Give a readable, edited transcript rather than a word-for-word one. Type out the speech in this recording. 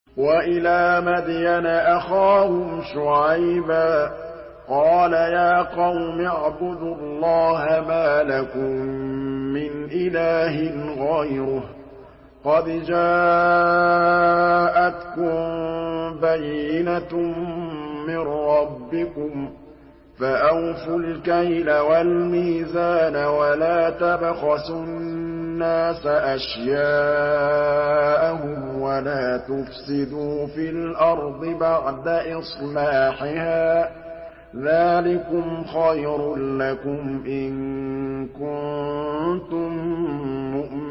وَإِلَىٰ مَدْيَنَ أَخَاهُمْ شُعَيْبًا قَالَ يَا قَوْمِ اعْبُدُوا اللَّهَ مَا لَكُم مِّنْ إِلَٰهٍ غَيْرُهُ قَدْ جَاءَتْكُم بَيِّنَةٌ مِّن رَّبِّكُمْ ۖ فَأَوْفُوا الْكَيْلَ وَالْمِيزَانَ وَلَا تَبْخَسُوا النَّاسَ أَشْيَاءَهُمْ وَلَا تُفْسِدُوا فِي الْأَرْضِ بَعْدَ إِصْلَاحِهَا ۚ ذَٰلِكُمْ خَيْرٌ لَّكُمْ إِن كُنتُم مُّؤْمِنِينَ